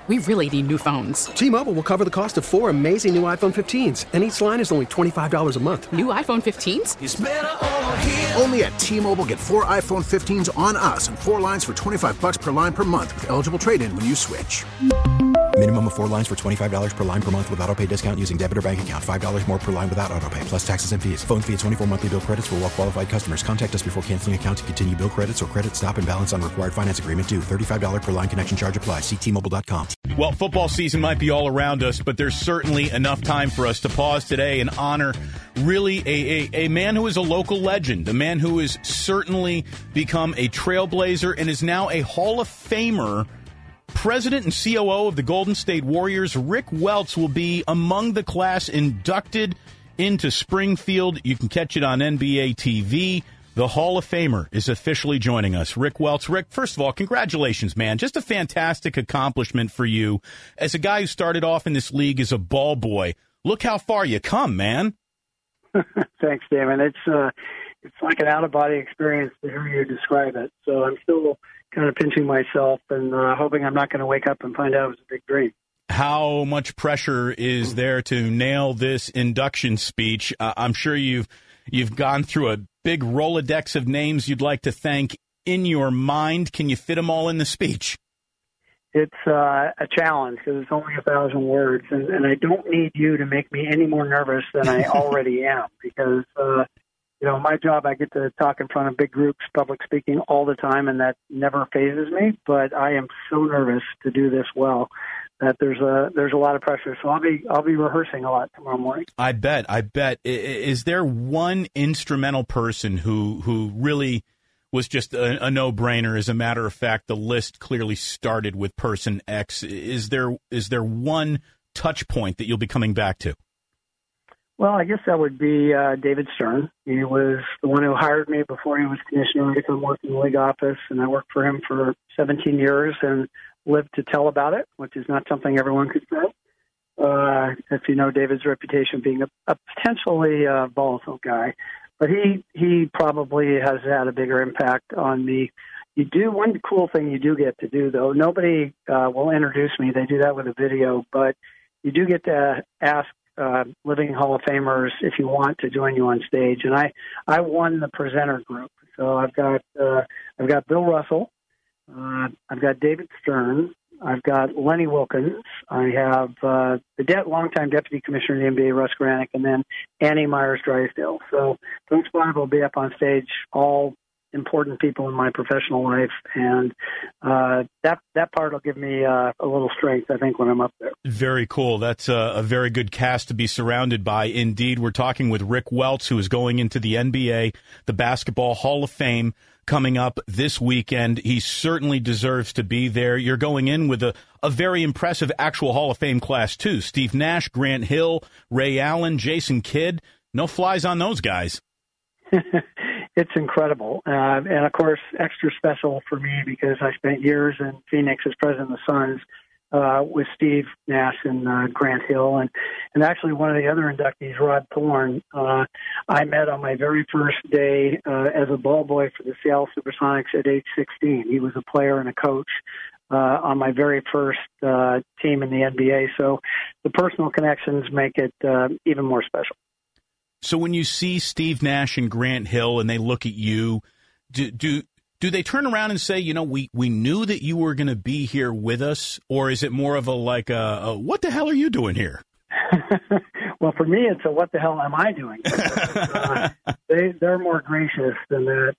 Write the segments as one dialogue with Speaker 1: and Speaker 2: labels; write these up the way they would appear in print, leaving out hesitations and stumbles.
Speaker 1: We really need new phones.
Speaker 2: T-Mobile will cover the cost of 4 amazing new iPhone 15s, and each line is only $25 a month.
Speaker 1: New iPhone 15s?
Speaker 3: It's better over here.
Speaker 4: Only at T-Mobile, get 4 iPhone 15s on us and 4 lines for $25 per line per month with eligible trade-in when you switch.
Speaker 5: Minimum of 4 lines for $25 per line per month with autopay discount using debit or bank account. $5 more per line without autopay, plus taxes and fees. Phone fee at 24 monthly bill credits for well-qualified customers. Contact us before canceling account to continue bill credits or credit stop and balance on required finance agreement due. $35 per line connection charge applies. See T-Mobile.com.
Speaker 6: Well, football season might be all around us, but there's certainly enough time for us to pause today and honor really a man who is a local legend, a man who has certainly become a trailblazer and is now a Hall of Famer. President and COO of the Golden State Warriors, Rick Welts, will be among the class inducted into Springfield. You can catch it on NBA TV. The Hall of Famer is officially joining us. Rick Welts. Rick, first of all, congratulations, man. Just a fantastic accomplishment for you. As a guy who started off in this league as a ball boy, look how far you come, man.
Speaker 7: Thanks, Damon. It's like an out-of-body experience to hear you describe it. So I'm still kind of pinching myself and hoping I'm not going to wake up and find out it was a big dream.
Speaker 6: How much pressure is there to nail this induction speech? I'm sure you've gone through a big Rolodex of names you'd like to thank in your mind. Can you fit them all in the speech?
Speaker 7: It's a challenge because it's only 1,000 words, and I don't need you to make me any more nervous than I already am because, my job, I get to talk in front of big groups, public speaking all the time, and that never phases me, but I am so nervous to do this well that there's a lot of pressure. So I'll be rehearsing a lot tomorrow morning. I bet. Is there one instrumental person who really was just a no-brainer? As a matter of fact, the list clearly started with person X. Is there one touch point that you'll be coming back to? Well, I guess that would be David Stern. He was the one who hired me before he was commissioner to come work in the league office, and I worked for him for 17 years and lived to tell about it, which is not something everyone could say. If you know David's reputation being a potentially volatile guy. But he probably has had a bigger impact on me. One cool thing you do get to do, though, nobody will introduce me. They do that with a video, but you do get to ask living Hall of Famers if you want to join you on stage. And I won the presenter group. So I've got Bill Russell. I've got David Stern. I've got Lenny Wilkens. I have the longtime deputy commissioner of the NBA, Russ Granick, and then Annie Myers-Drysdale. So those five will be up on stage, all important people in my professional life, and that part will give me a little strength, I think, when I'm up there.
Speaker 6: Very cool. That's a very good cast to be surrounded by. Indeed, we're talking with Rick Welts, who is going into the NBA, the Basketball Hall of Fame, coming up this weekend. He certainly deserves to be there. You're going in with a very impressive actual Hall of Fame class, too. Steve Nash, Grant Hill, Ray Allen, Jason Kidd. No flies on those guys.
Speaker 7: It's incredible. And, of course, extra special for me because I spent years in Phoenix as president of the Suns with Steve Nash and Grant Hill. And actually one of the other inductees, Rod Thorne, I met on my very first day as a ball boy for the Seattle Supersonics at age 16. He was a player and a coach on my very first team in the NBA. So the personal connections make it even more special.
Speaker 6: So when you see Steve Nash and Grant Hill and they look at you, do they turn around and say, we knew that you were going to be here with us? Or is it more of a what the hell are you doing here?
Speaker 7: Well, for me, it's a what the hell am I doing? They're more gracious than that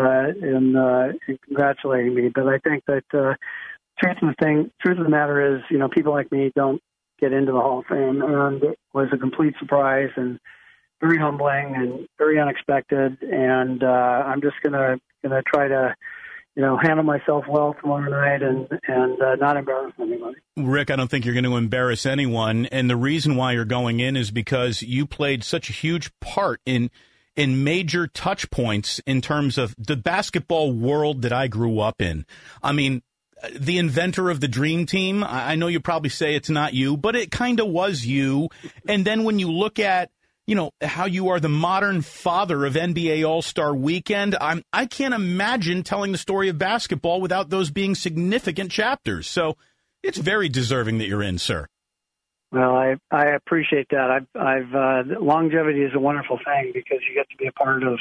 Speaker 7: in congratulating me. But I think that truth of the matter is, people like me don't get into the Hall of Fame. And it was a complete surprise and very humbling and very unexpected, and I'm just gonna try to, handle myself well tomorrow night and not embarrass anybody.
Speaker 6: Rick, I don't think you're going to embarrass anyone, and the reason why you're going in is because you played such a huge part in major touch points in terms of the basketball world that I grew up in. I mean, the inventor of the Dream Team, I know you probably say it's not you, but it kind of was you. And then when you look at how you are the modern father of NBA All-Star Weekend, I can't imagine telling the story of basketball without those being significant chapters. So It's very deserving that you're in, sir.
Speaker 7: Well, I appreciate that. Longevity is a wonderful thing because you get to be a part of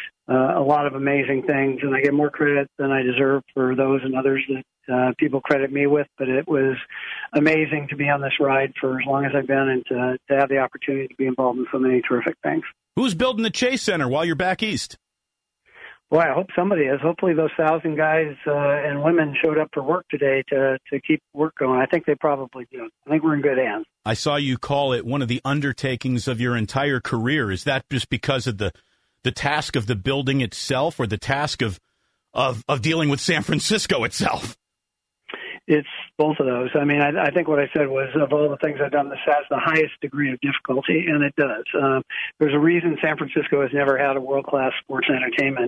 Speaker 7: a lot of amazing things, and I get more credit than I deserve for those and others that people credit me with. But it was amazing to be on this ride for as long as I've been, and to have the opportunity to be involved in so many terrific things.
Speaker 6: Who's building the Chase Center while you're back east?
Speaker 7: Boy, I hope somebody is. Hopefully those 1,000 guys and women showed up for work today to keep work going. I think they probably do. I think we're in good hands.
Speaker 6: I saw you call it one of the undertakings of your entire career. Is that just because of the task of the building itself, or the task of dealing with San Francisco itself?
Speaker 7: It's both of those. I mean, I think what I said was, of all the things I've done, this has the highest degree of difficulty, and it does. There's a reason San Francisco has never had a world-class sports entertainment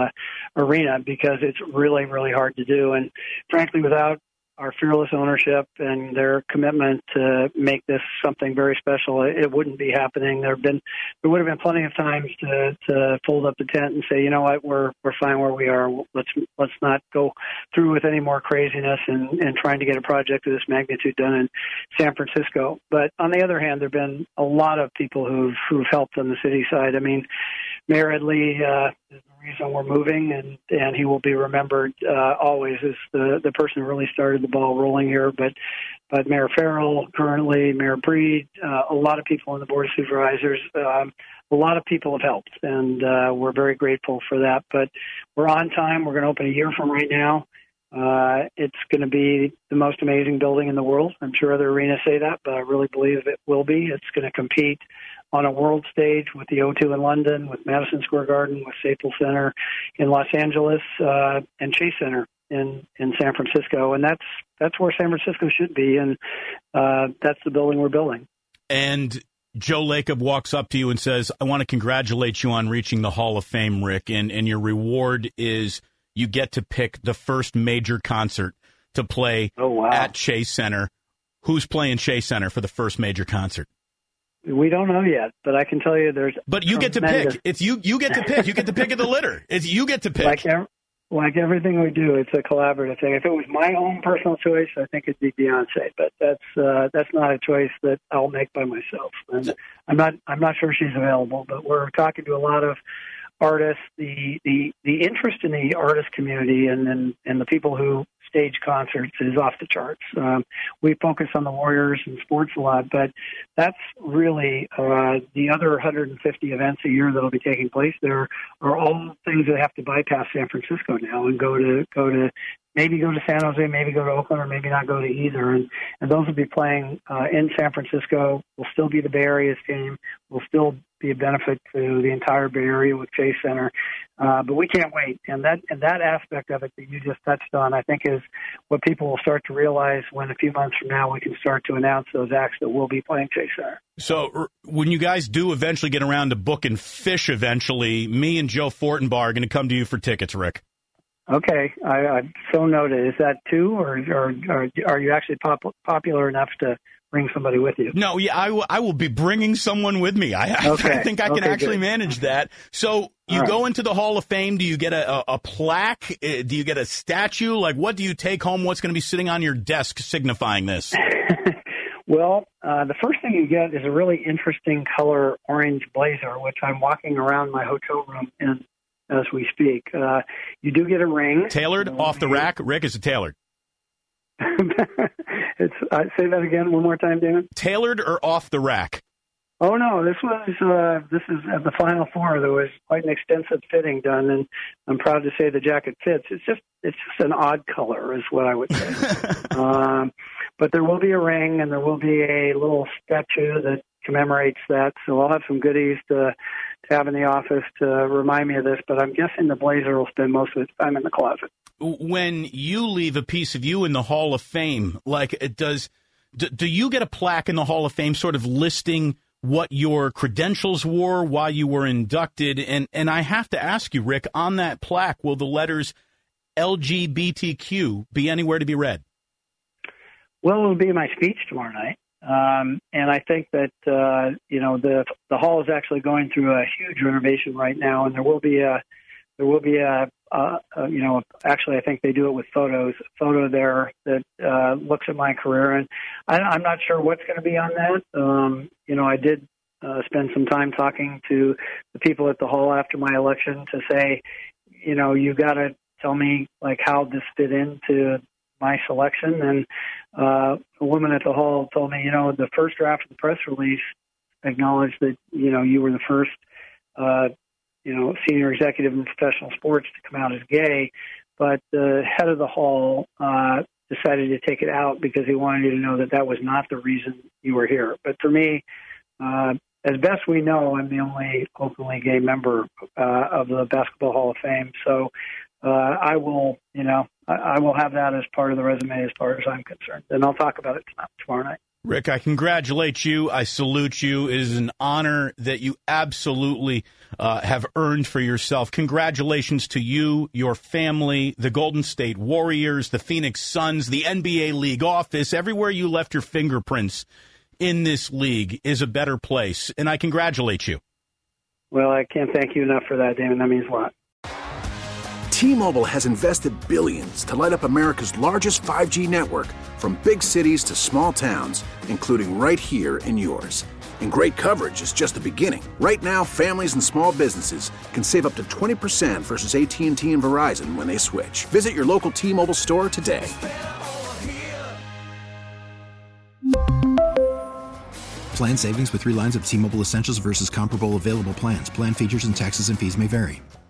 Speaker 7: arena, because it's really, really hard to do. And frankly, without our fearless ownership and their commitment to make this something very special, it wouldn't be happening. There would have been plenty of times to fold up the tent and say, you know what, we're fine where we are. Let's not go through with any more craziness and trying to get a project of this magnitude done in San Francisco. But on the other hand, there have been a lot of people who've helped on the city side. I mean, Mayor Ed Lee is the reason we're moving, and he will be remembered always as the person who really started the ball rolling here. But Mayor Farrell, currently Mayor Breed, a lot of people on the Board of Supervisors, a lot of people have helped, and we're very grateful for that. But we're on time. We're going to open a year from right now. It's going to be the most amazing building in the world. I'm sure other arenas say that, but I really believe it will be. It's going to compete on a world stage with the O2 in London, with Madison Square Garden, with Staples Center in Los Angeles, and Chase Center in San Francisco. And that's where San Francisco should be, and that's the building we're building.
Speaker 6: And Joe Lacob walks up to you and says, I want to congratulate you on reaching the Hall of Fame, Rick, and your reward is you get to pick the first major concert to play at Chase Center. Who's playing Chase Center for the first major concert?
Speaker 7: We don't know yet, but I can tell you there's...
Speaker 6: But you get to pick. It's you get to pick. You get to pick of the litter. It's you get to pick.
Speaker 7: Like everything we do, it's a collaborative thing. If it was my own personal choice, I think it'd be Beyonce. But that's not a choice that I'll make by myself. And I'm not sure she's available, but we're talking to a lot of artists. The interest in the artist community and the people who stage concerts is off the charts. We focus on the Warriors and sports a lot, but that's really the other 150 events a year that will be taking place. There are all things that have to bypass San Francisco now and maybe go to San Jose, maybe go to Oakland, or maybe not go to either. And those will be playing in San Francisco. Will still be the Bay Area's team. Will still be a benefit to the entire Bay Area with Chase Center. But we can't wait. And that aspect of it that you just touched on, I think, is what people will start to realize when a few months from now we can start to announce those acts that will be playing Chase Center.
Speaker 6: So when you guys do eventually get around to booking Fish eventually, me and Joe Fortenbaugh are going to come to you for tickets, Rick.
Speaker 7: Okay, I've so noted. Is that two, or are you actually popular enough to bring somebody with you?
Speaker 6: No, yeah, I will be bringing someone with me. I think I can actually manage that. So you go into the Hall of Fame. Do you get a plaque? Do you get a statue? Like, what do you take home? What's going to be sitting on your desk signifying this?
Speaker 7: Well, the first thing you get is a really interesting color orange blazer, which I'm walking around my hotel room in as we speak. You do get a ring.
Speaker 6: Tailored off the rack? Rick, is it tailored?
Speaker 7: Say that again one more time, Dan.
Speaker 6: Tailored or off the rack?
Speaker 7: Oh, no, this is at the Final Four. There was quite an extensive fitting done, and I'm proud to say the jacket fits. It's just an odd color is what I would say. But there will be a ring, and there will be a little statue that commemorates that. So I'll have some goodies to have in the office to remind me of this, but I'm guessing the blazer will spend most of its time in the closet.
Speaker 6: When you leave a piece of you in the Hall of Fame, like do you get a plaque in the Hall of Fame sort of listing what your credentials were while you were inducted? And I have to ask you, Rick, on that plaque, will the letters LGBTQ be anywhere to be read?
Speaker 7: Well, it'll be in my speech tomorrow night. And I think that, the hall is actually going through a huge renovation right now, and there will be a actually I think they do it with photos. A photo there that looks at my career, and I'm not sure what's going to be on that. I did spend some time talking to the people at the Hall after my election to say, you got to tell me like how this fit into my selection. And a woman at the Hall told me, the first draft of the press release acknowledged that, you were the first, senior executive in professional sports to come out as gay. But the head of the Hall decided to take it out because he wanted you to know that that was not the reason you were here. But for me, as best we know, I'm the only openly gay member of the Basketball Hall of Fame. So I will have that as part of the resume as far as I'm concerned. And I'll talk about it tomorrow night.
Speaker 6: Rick, I congratulate you. I salute you. It is an honor that you absolutely have earned for yourself. Congratulations to you, your family, the Golden State Warriors, the Phoenix Suns, the NBA league office. Everywhere you left your fingerprints in this league is a better place, and I congratulate you.
Speaker 7: Well, I can't thank you enough for that, Damon. That means a lot.
Speaker 4: T-Mobile has invested billions to light up America's largest 5G network, from big cities to small towns, including right here in yours. And great coverage is just the beginning. Right now, families and small businesses can save up to 20% versus AT&T and Verizon when they switch. Visit your local T-Mobile store today.
Speaker 5: Plan savings with 3 lines of T-Mobile Essentials versus comparable available plans. Plan features and taxes and fees may vary.